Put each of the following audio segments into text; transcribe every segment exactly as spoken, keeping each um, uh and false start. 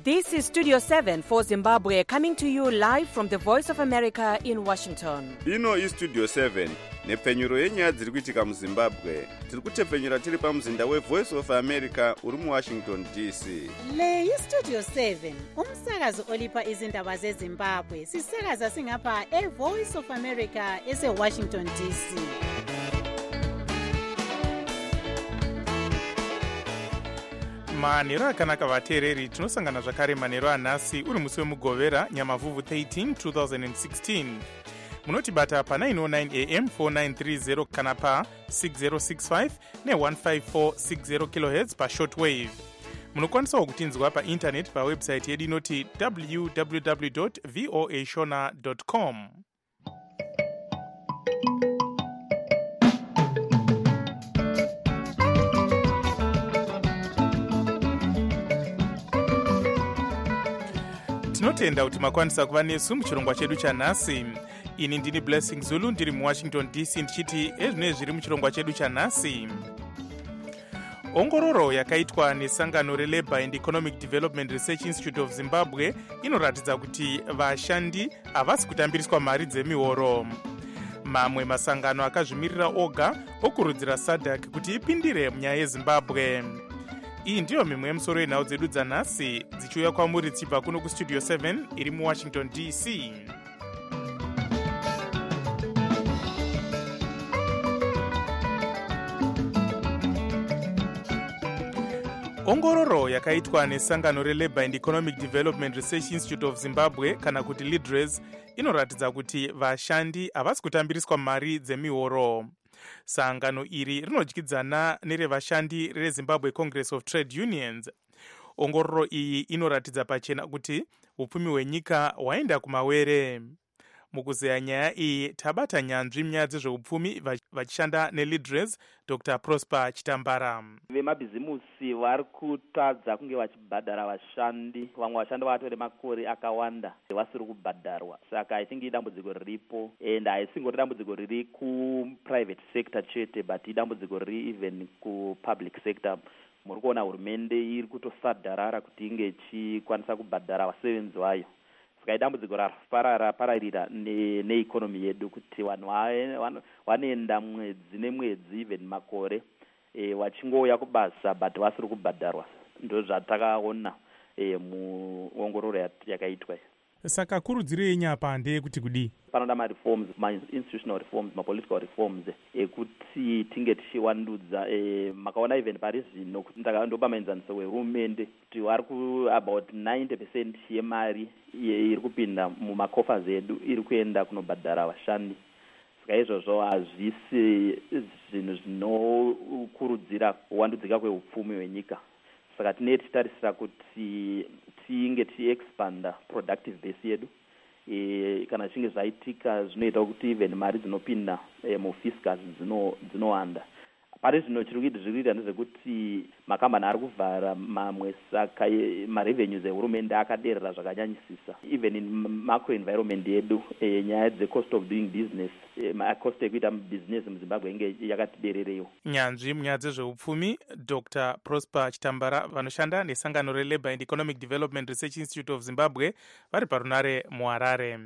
This is Studio seven for Zimbabwe, coming to you live from the Voice of America in Washington. Ino is Studio seven, nepfenyuro yenyaya dziri kuitika muZimbabwe. Tiri kutepfenyura tiri pamuzinda weVoice of America uri muWashington D C. Le iStudio seven, umsakazo olipa izindaba zeZimbabwe. Sisakaza singapha eVoice of America eseWashington D C. manheru akanaka vateereri, tinosangana zvakare manheru anhasi uri musi wemugovera nyamavhuvhu thirteen twenty sixteen. munotibata pa nine oh nine a m four nine three zero kana pa six zero six five ne one five four six zero kilohertz pa shortwave. munokwanisawo kutinzwa paintaneti pawebsite yedu inoti w w w dot voa shona dot com. tinotenda kuti makwanisa kuva nesu muchirongwa chedu chanhasi. ini ndini Blessing Zulu, ndiri muWashington D C ndichiti ezvinoi zviri muchirongwa chedu chanhasi. ongororo yakaitwa nesangano reLabour and Economic Development Research Institute of Zimbabwe inoratidza kuti vashandi havasi kutambiriswa mari dzemihoro. mamwe masangano akazvimirira oga okurudzira SADC kuti ipindire munyaya yeZimbabwe. iyi ndiyo mimwe yemusoro yenhau dzedu dzanhasi dzichiuya kwamuri tichibva kuno kustudio seven iri muWashington D C. ongororo yakaitwa nesangano reLabour and Economic Development Research Institute of Zimbabwe kana kuti LIDRES inoratidza kuti vashandi havasi kutambiriswa mari dzemihoro. sangano iri rinodyidzana nerevashandi reZimbabwe Congress of Trade Unions. ongororo iyi inoratidza pachena kuti upfumi hwenyika hwaenda kumawere. mukuzeya nyaya iyi tabata nyanzvi munyaya dzezveupfumi vachishanda neLIDRES, Dr Prosper Chitambara. vemabhizimusi vari kutadza kunge vachibhadhara vashandi, vamwe vashandi vatore makore akawanda vasiri kubhadharwa. saka i think idambudziko riripo, and haisingori dambudziko riri kuprivate sector chete, but idambudziko riri even kupublic sector. muri kuona hurumende iri kutosadharara kuti inge ichikwanisa kubhadhara vasevenzi vayo. saka idambudziko rapararira neikonomi ne yedu kuti vanhu vanoenda mwedzi nemwedzi even makore e, vachingouya kubasa but vasiri kubhadharwa. ndo zvatakaona e, muongororo yakaitwa. saka kurudziro yenyu apa ndeyekuti kudii? panoda mareforms, ma-institutional reforms, ma-political reforms ekuti tinge tichiwandudza. e, makaona even pari zvino ndopa maenzaniso wehurumende kuti vari ku about ninety percent yemari iri kupinda mumakofas edu iri kuenda kunobhadhara vashandi. saka izvozvo hazvisi zvinhu zvinokurudzira kuwandudzika kweupfumi hwenyika. saka tinee tichitarisira kuti tinge tichiexpanda productive base yedu. e, kana zvinge zvaitika zvinoita kuti even mari dzinopinda e, mufiscus dzinowanda. pari zvino chiri kuita ndezvekuti makambani ari kuvhara mamwe, saka marevenues ehurumende akaderera zvakanyanyisisa. even in macro environment yedu e, nyaya dzecost of doing business, e, cost ekuita business muZimbabwe inge yakati berereyo. nyanzvi munyaya dzezveupfumi Dr Prosper Chitambara vanoshanda nesangano reLabour and Economic Development Research Institute of Zimbabwe vari parunare muHarare.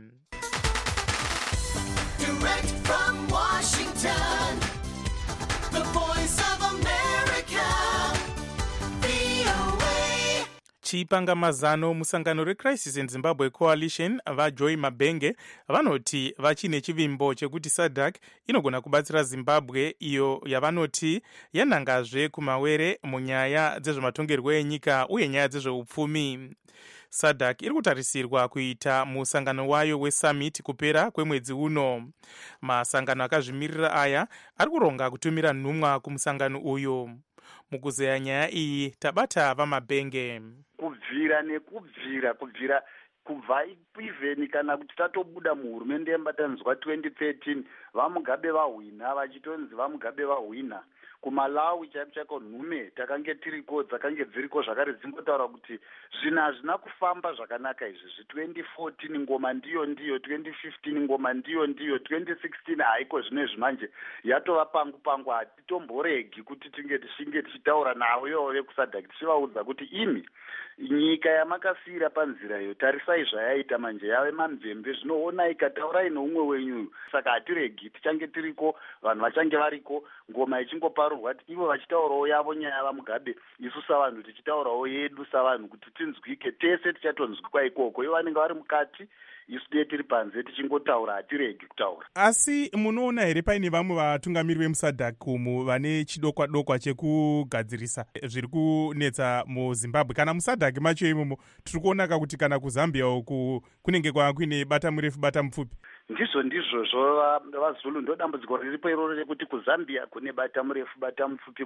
Direct from Washington, the Voice of America, V O A. chipanga mazano musangano reCrisis in Zimbabwe Coalition vaJoy Mabenge vanoti vachine chivimbo chekuti SADC inogona kubatsira Zimbabwe iyo yavanoti yanangazve kumawere munyaya dzezvematongerwo enyika uye nyaya dzezveupfumi. SADC iri kutarisirwa kuita musangano wayo wesummit kupera kwemwedzi uno. masangano akazvimirira aya ari kuronga kutumira nhumwa kumusangano uyu. mukuzeya nyaya iyi tabata vaMabenge. kubvira nekubvira kubvira kubva even kana kuti tatobuda muhurumende yemubatanidzwa twenty thirteen vamugabe vahwina vachitonzi vamugabe vahwina kumalawi chaipo chaiko nhume takange tiriko dzakange dziriko zvakare dzimbotaura kuti zvinhu hazvina kufamba zvakanaka izvizvi twenty fourteen ngoma ndiyo ndiyo twenty fifteen ngoma ndiyo ndiyo twenty sixteen haiko zvinezvi manje yatova pangu pangu hatitomboregi kuti tinge tichinge tichitaura navo ivo vekusadhaki tichivaudza kuti imi nyika yamakasiyira panzira iyo tarisai zvayaita manje yave mamvemve zvinoona ikataurai noumwe wenyu saka hatiregi tichange tiriko vanhu vachange variko ngoma ichingoparurwa kuti ivo vachitaurawo yavo nyaya vamugabe isu savanhu tichitaurawo yedu savanhu kuti tinzwike tese tichatonzwikwa ikoko ivo vanenge vari mukati isu dei tiri panze tichingotaura hatiregi kutaura. Asi munoona here paine vamwe vatungamiri vemusadhak umu vane chidokwa dokwa chekugadzirisa zviri kunetsa muzimbabwe kana musadhak macho imomo tiri kuonaka kuti kana kuzambia uku kunenge kwava kuine bata murefu bata mupfupi? Ndizvo ndizvozvo vazulu ndo dambudziko riripo iroro rekuti kuzambia kune bata murefu bata mupfupi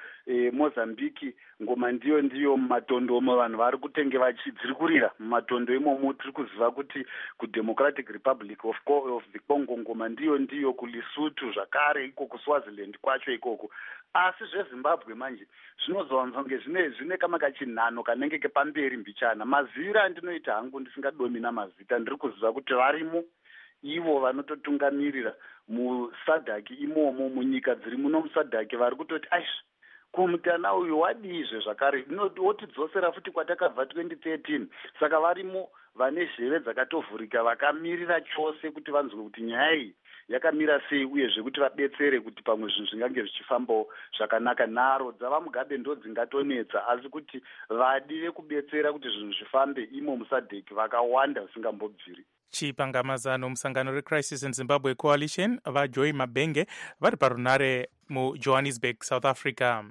kumozambiki e, ngoma ndiyo ndiyo mumatondo omo vanhu vari kutenge vachidzirikurira mumatondo imomo tiri kuziva kuti kudemocratic republic of, of the congo ngoma ndiyo ndiyo kulisutu zvakare iko kuswaziland kwacho ikoko asi zvezimbabwe manje zvinozowanzonge zvine zvine kama kachinhano kanenge kepamberi mbichana maziviro andinoita hangu ndisingadomina mazita ndiri kuziva kuti varimo ivo vanototungamirira musadhaki imomo munyika dziri muno musadhaki vari kutoti aish kumutana uyu wadizve zvakare wotidzosera futi kwatakabva twenty thirteen saka varimo vane zheve dzakatovhurika vakamirira chose kuti vanzwe kuti nyaya iyi yakamira sei uyezve kuti vabetsere kuti pamwe zvinhu zvingange zvichifambawo zvakanaka nharo dzavamugabe ndo dzingatonetsa asi kuti vadi vekubetsera kuti zvinhu zvifambe imo musadheki vakawanda zvisingambobviri. Chipangamazano musangano recrisis in Zimbabwe Coalition vaJoy Mabenge vari parunare muJohannesburg, South Africa.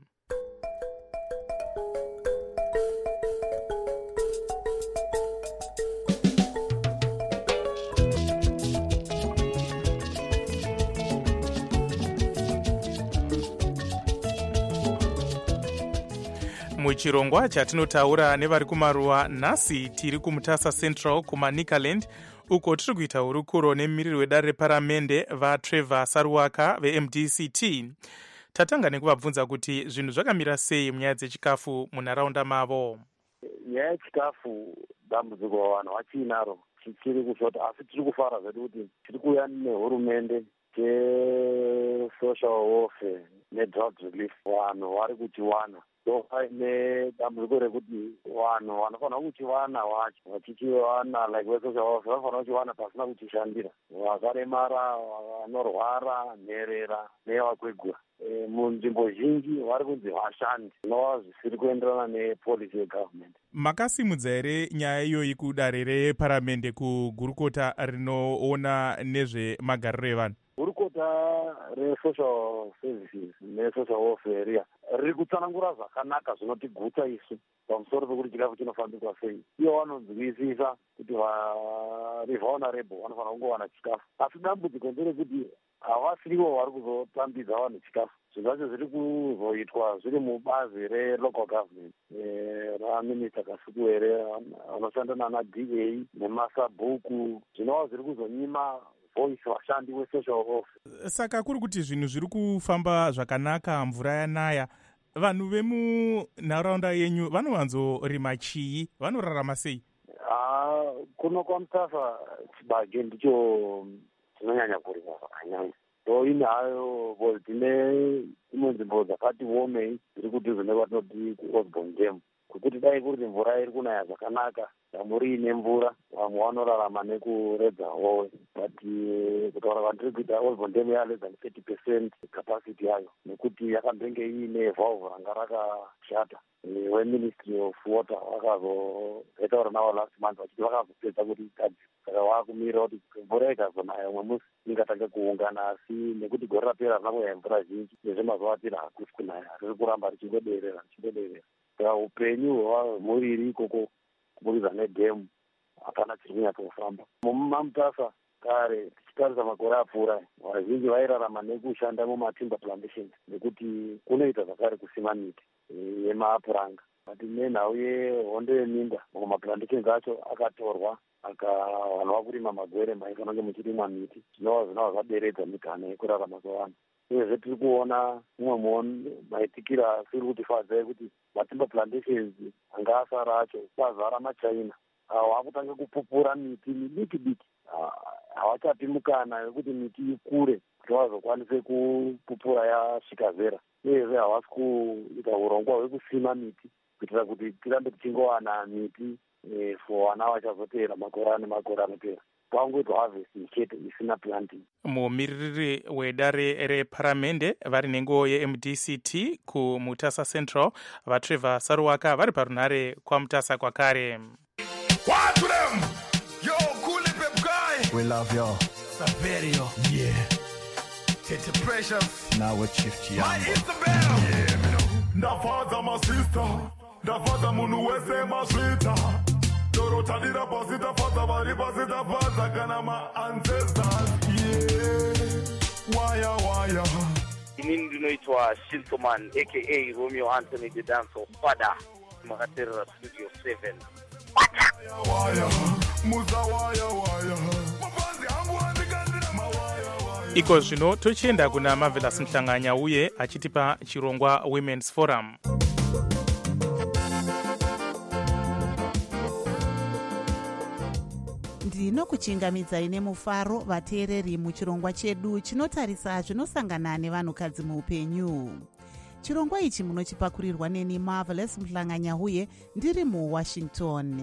Muchirongwa chatinotaura nevari kumaruwa nhasi tiri kumutasa Central kumaNikaland uko tiri kuita hurukuro nemumiriri wedare reparamende vaTrevor Saruwaka veM D C T. Tatanga nekuvabvunza kuti zvinhu zvakamira sei munyaya dzechikafu munharaunda mavo. Nyaya yechikafu dambudziko vanhu vachinaro chiri kushota asi tiri kufara zvedu kuti tiri kuuya nehurumende che-social welfare ne-drug relief vanhu vari kuchiwana so paine dambudziko rekuti vanhu vanofanira kuchiwana wacho vachichiwana like ve-social welfare vanofanira kuchiwana pasina kuchishandira vakaremara vanorwara nherera nevakwegura e, munzvimbo zhinji vari kunzi vashandi zvinova zvisiri kuenderana nepolicy yegovernment. Makasimudza here nyaya iyoyi kudare reparamende kugurukota rinoona nezvemagariro evanhu? Gurukota re-social services ne-social welfare riya riri kutsanangura zvakanaka zvinotigutsa isu pamusoro pekuti chikafu chinofambiswa sei. Iyo vanonzwisisa kuti vari vulnerable vanofanira kungowana chikafu asi dambudziko nderekuti havasirivo vari kuzotambidza vanhu chikafu. Zvinhu zvacho zviri kuzoitwa zviri mubazi relocal government raminista Kasukuwere vanoshanda nana D A nemasabhuku zvinova zviri kuzonyima voice vashandi we-social welfare. Saka kuri kuti zvinhu zviri kufamba zvakanaka, mvura yanaya, vanhu vemunharaunda yenyu vanovanzorima chii, vanorarama sei? Ah, kuno kwaMutasa chibage ndicho chinonyanya kurima zvakanyanya. So ine hayo tine imwe nzvimbo dzakati omei dziri kudhuze nekwatinoti kuOsborn Dam kuti dai kuti mvura iri kunaya zvakanaka damuri ine mvura vamwe vanorarama nekuredza howe but kutaura kwandiri kuita Osborn Dam ya less than thirty percent capacity yayo nekuti yakambenge iine valve ranga rakashata weministry of water vakazoitaura navo last month vachiti vakazopedza kuti ikadzi saka vakumirira kuti mvura ikazonaya umwe musi ingatange kuungana asi nekuti gore rapera rina kuya mvura zhinji nezvemazuva atiri hakusi kunaya riri kuramba richingoderera richingoderera saka upenyu hwemuriri ikoko kuburikidza nedhemu hapana chiri kunyatsofamba. Mumamutasa kare tichitarisa makore apfuura vazhinji vairarama nekushanda mumatimber plantations nekuti kunoita zvakare kusima miti yemaapuranga ati nenhau yehondo yeminda mamwe maplantations acho akatorwa akavanwa kurima magwere maifanonge muchirimwa miti zvinova zvinova zvaderedza migana yekurarama kwevanhu uyezve tiri kuona mumwe maitikira tiri kuti fadza yekuti matimber plantations anga asara acho kwazara machina vakutanga kupupura miti midiki diki havachapi mukana wekuti miti ikure kuti vazokwanise kupupura yasvika zera uyezve havasi kuita urongwa hwekusima miti kuitira kuti tirambe tichingowana miti for vana vachazoteera makore ane makore anopera pangoitwa harvest chete isina planting. Mumiriri wedare reparamende vari nenguo ye-M D C T kuMutasa Central vaTrevor Saruwaka vari parunhare kwaMutasa kwakare. What to them? Yo, cool pep guy. We love you. Saverio. Yeah. Tete Precious. Now we're Chief Chiambo. My Isabel. Yeah, me know. Da father my sister. Da father munu wese my sweeter. Doro tadira posita father bari posita father kana my ancestors. Yeah. Waya waya. Inini ndinoitwa Shintoman aka Romeo Anthony the Dancer Father. Makatera Studio seven. Iko zvino tochienda kuna Marvelous Mhlanganya uye achitipa chirongwa Women's Forum. ndinokuchingamidzai nemufaro vateereri muchirongwa chedu chinotarisa zvinosangana nevanhukadzi muupenyu. Chirongwa ichi munochipakurirwa neni Marvelous Mhlanganya uye ndiri muWashington.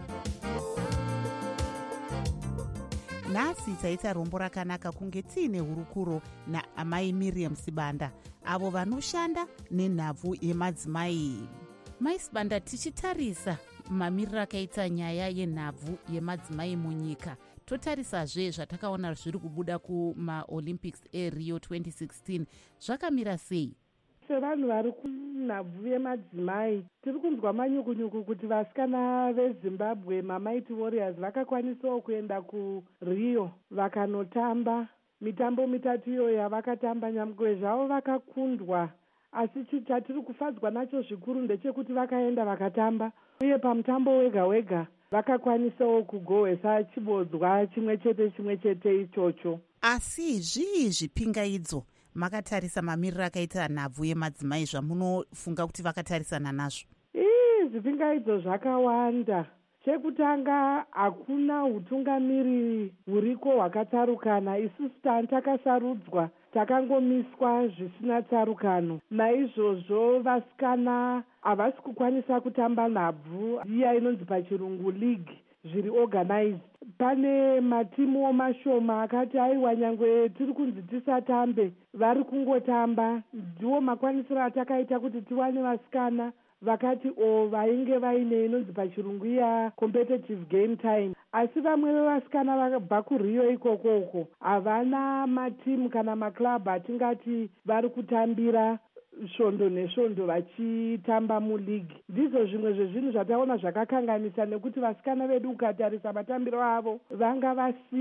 Nhasi taita rombo rakanaka kunge tiine hurukuro naamai Miriam Sibanda avo vanoshanda nenhabvu yemadzimai. Mai Sibanda, tichitarisa mamiriro akaita nyaya yenhabvu yemadzimai munyika, totarisazve zvatakaona zviri kubuda kumaolympics eRio twenty sixteen, zvakamira sei? Sevanhu vari kunhabvu yemadzimai tiri kunzwa manyukunyuku kuti vasikana veZimbabwe maMighty Warriors vakakwanisawo kuenda kuRio vakanotamba mitambo mitatu iyo yavakatamba. Nyamwe zvavo vakakundwa, asi chatiri kufadzwa nacho zvikuru ndechekuti vakaenda vakatamba uye pamutambo wega wega vakakwanisawo kugohwesa chibodzwa chimwe chete chimwe chete ichocho. Asi zvii zvipingaidzo makatarisa mamiriro akaita nhabvu yemadzimai zvamunofunga kuti vakatarisana nazvo? Ii zvipingaidzo zvakawanda. Chekutanga, hakuna utungamiri huriko hwakatsarukana. Isusu takasarudzwa takangomiswa zvisina tsarukano. Naizvozvo vasikana havasi kukwanisa kutamba nhabvu iya inonzi pachirungu league zviri organized. Pane matimu mashoma akati aiwa nyangwe tiri kunzi tisatambe vari kungotamba. Ndiwo makwanisiro atakaita kuti tiwane vasikana vakati o vainge vaine inonzi pachirungu iya competitive game time. Asi vamwe vevasikana vakabva kuRio ikoko uko havana matimu kana maklabhu atingati vari kutambira svondo nesvondo vachitamba muleague. Ndizvo zvimwe zvezvinhu zvataona zvakakanganisa, nekuti vasikana vedu ukatarisa matambiro avo vanga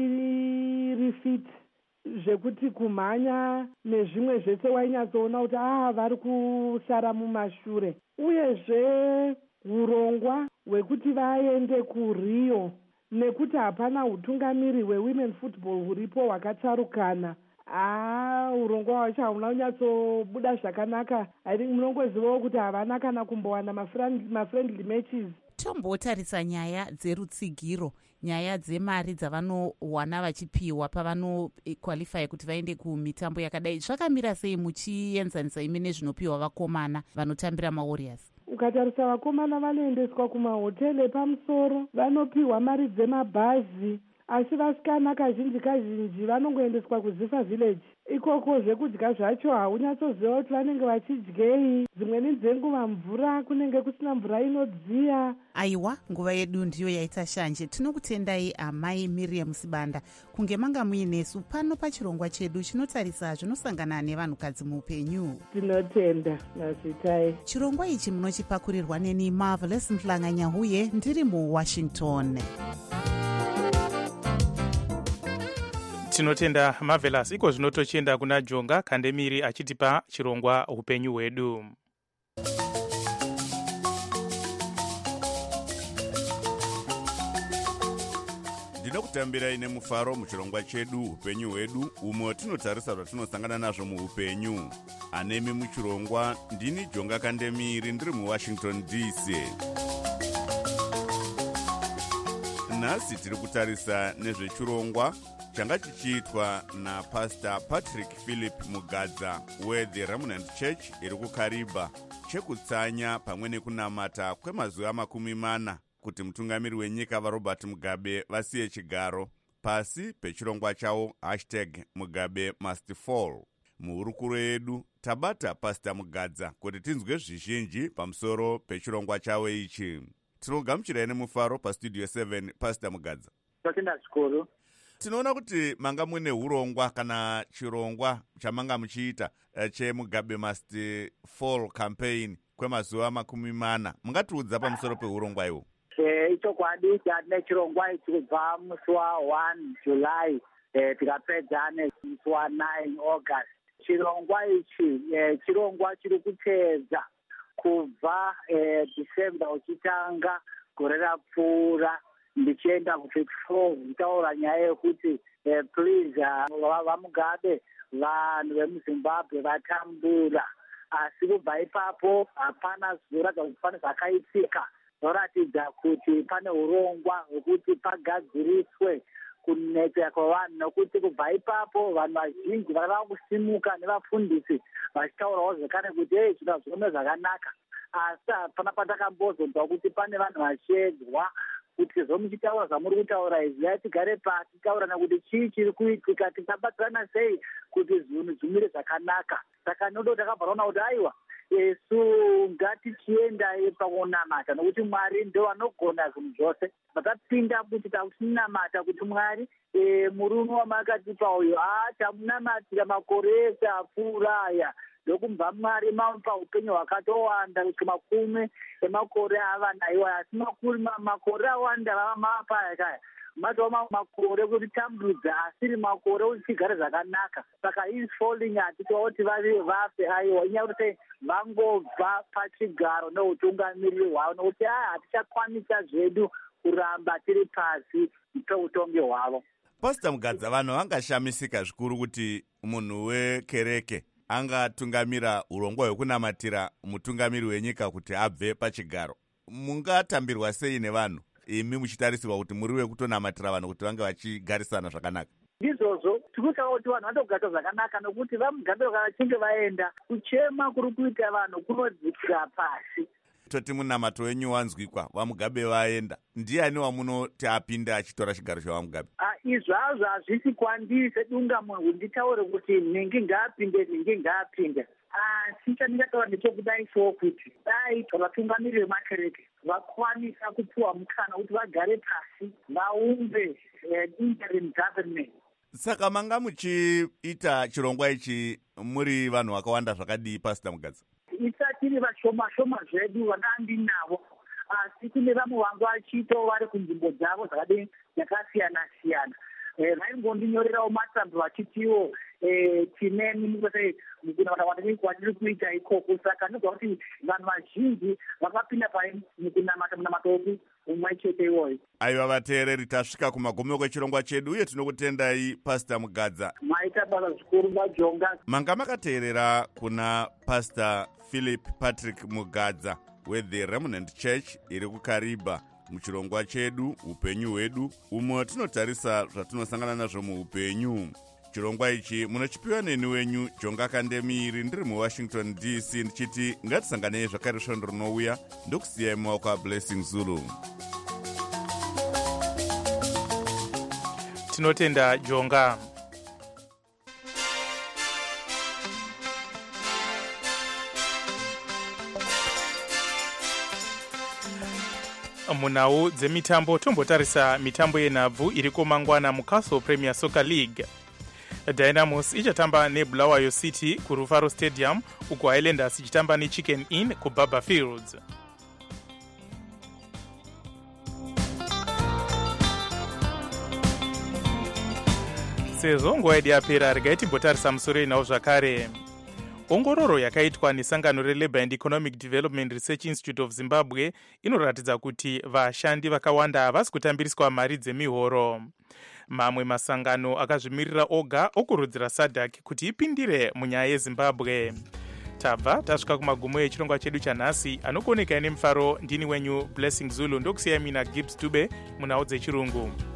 vasiri fit zvekuti kumhanya nezvimwe zvese wainyatsoona kuti ah vari kusara mumashure. Uyezve urongwa hwekuti vaende kuRio nekuti hapana utungamiri hwewomen football huripo hwakatsarukana. Ah, urongwa hwacho hauna kunyatsobuda zvakanaka. I think munongozivawo kuti havana kana kumbowana mafriendly matches. Tombotarisa nyaya dzerutsigiro, nyaya dzemari dzavanowana vachipiwa pavanoqualify kuti vaende kumitambo yakadai. Zvakamira sei muchienzanisa imi nezvinopiwa vakomana vanotambira maWarriors? Ukatarisa vakomana vanoendeswa kumahoteli epamusoro, vanopiwa mari dzemabhazi, asi vasikana kazhinji kazhinji vanongoendeswa kuZifa village. Ikoko zvekudya zvacho haunyatsoziva kuti vanenge vachidyei. Dzimweni dzenguva mvura kunenge kusina mvura inodziya. Aiwa, nguva yedu ndiyo yaita shanje. Tinokutendai amai Miriam Sibanda kunge manga muinesu pano pachirongwa chedu chinotarisa zvinosangana nevanhukadzi muupenyu. Tinotenda nazvitai. Chirongwa ichi munochipakurirwa neni Marvelous Mhlanganya uye ndiri muWashington. Tinotenda Marvelous. Iko zvino tochienda kuna Jonga Kandemiri achitipa chirongwa upenyu hwedu. ndinokutambirai nemufaro muchirongwa chedu upenyu hwedu, umwe tinotarisa zvatinosangana nazvo muupenyu. Anemi muchirongwa ndini Jonga Kandemiri, ndiri muWashington D C. Nhasi tiri kutarisa nezvechirongwa changa chichiitwa naPastor Patrick Philip Mugadza weThe Remnant Church iri kuKariba, chekutsanya pamwe nekunamata kwemazuva makumi mana kuti mutungamiri wenyika vaRobert Mugabe vasiye chigaro. Pasi pechirongwa chavo hashtag Mugabe must fall. Muhurukuro yedu tabata Pastor Mugadza kuti tinzwe zvizhinji pamusoro pechirongwa chavo ichi. Tinogamuchirai nemufaro pastudio seven, Pastor Mugadza. Totenda zvikuru. Tinoona kuti manga mune urongwa kana chirongwa chamanga muchiita cheMugabe must fall campaign kwemazuva makumi mana. Mungatiudza pamusoro peurongwa iwo? Ichokwadi tine chirongwa ichi kubva musi wa one July tikapedza nemusi wa nine August. Chirongwa ichi chirongwa chiri kuteedza kubva December uchitanga gore rapfuura ndichienda ku-fifty-four nditaura nyaya yekuti please vaMugabe vanhu vemuZimbabwe vatambura. Asi kubva ipapo hapana zvoratidza kuti pane zvakaitika zvoratidza kuti pane urongwa hwekuti pagadziriswe kunetseka kwavanhu, nokuti kubva ipapo vanhu vazhinji vava kusimuka nevafundisi vachitaurawo zvekare kuti ei zviro zvinome zvakanaka. Asi hapana patakambozonzwa kuti pane vanhu vachiedzwa kuti zvomuchitaura zvamuri kutaura izvi yai tigare pasi taurana kuti chii chiri kuitika, tingabatsirana sei kuti zvinhu zvimire zvakanaka. Saka nodo takabvaraona kuti aiwa isu ngatichienda pakunamata nokuti Mwari ndo anogona zvinhu zvose. Patapinda kuti takunamata kuti Mwari murume wamakatipa uyu tamunamatira makore ese apfuura aya ndokumva Mwari mamupa upenyu hwakatowanda kusvika makumi emakore ava naiwa, asi makore awanda vava mapa kaya matova makore kuti tambudza asiri makore kuti tigare zvakanaka. Saka is falling hatitoa kuti vavi vafe aiwa, inyaya kuti vangobva pachigaro neutungamiriri hwavo nokuti aa hatichakwanisa zvedu kuramba tiri pasi peutongi hwavo. Pastor Mugadza, vanhu vangashamisika zvikuru kuti munhu wekereke angatungamira urongwa hwekunamatira mutungamiri wenyika kuti abve pachigaro. Mungatambirwa sei nevanhu imi muchitarisirwa kuti muri wekutonamatira vanhu kuti vange vachigarisana zvakanaka? Izvozvo tikutaura kuti vanhu vanogara zvakanaka nokuti vaMugabe kana vachinge vaenda kuchema kuri kuita vanhu kunodzikira pasi. Toti munamato wenyu wanzwikwa, vaMugabe vaenda, ndiani wamunoti apinda achitora chigaro chavaMugabe? Izvazvo hazvisi kwandiri sedunga munhu nditaure kuti nhingi ngaapinde nhingi ngaapinde. Asi chandingataura ndechokudai so kuti dai vatungamiri vemakereke vakwanisa kupiwa mukana kuti vagare pasi vaumbe interim government. Saka manga muchiita chirongwa ichi muri vanhu vakawanda zvakadii, Pastor Mugadza? Isatiri vashoma shoma zvedu vanandinavo, asi kune vamwe vangu vachito vari kunzvimbo dzavo dzakadii yakasiyana siyana. Vaingondinyorerawo matsambo vachitiwo tinemi mukwete kwatiri kuita ikoko. Saka ndinogwa kuti vanhu vazhinji vakapinda pai mukunamata munamato wedu umwe chete iwoyo. Aiwa vateereri, tasvika kumagumiro kwechirongwa chedu uye tinokutendai Pastor Mugadza. Maita basa zvikuru vaJonga. Manga makateerera kuna Pastor Philip Patrick Mugadza weThe Remnant Church iri kuKariba muchirongwa chedu upenyu hwedu, umwe tinotarisa zvatinosangana nazvo muupenyu. Chirongwa ichi munochipiwa neni wenyu Jonga Kandemiri, ndiri muWashington D C, ndichiti ngatisanganei zvakare svondo rinouya. Ndokusiyai mumaoko aBlessing Zulu. Tinotenda Jonga. Munhau dzemitambo tombotarisa mitambo yenhabvu iriko mangwana muCastle Premier Soccer League. Dynamos ichatamba neBulawayo City kuRufaro Stadium, uko Highlanders ichitamba neChicken Inn kuBaba Fields. Sezvo nguva yedu yapera regai timbotarisa musoro inawo zvakare. ongororo yakaitwa nesangano relabour and economic development research institute of zimbabwe inoratidza kuti vashandi vakawanda havasi kutambiriswa mari dzemihoro. Mamwe masangano akazvimirira oga okurudzira sadc kuti ipindire munyaya yezimbabwe. Tabva tasvika kumagumo echirongwa chedu chanhasi. Anokuonekai nemufaro ndini wenyu Blessing Zulu, ndokusiyai mina Gibbs Dube munhau dzechirungu.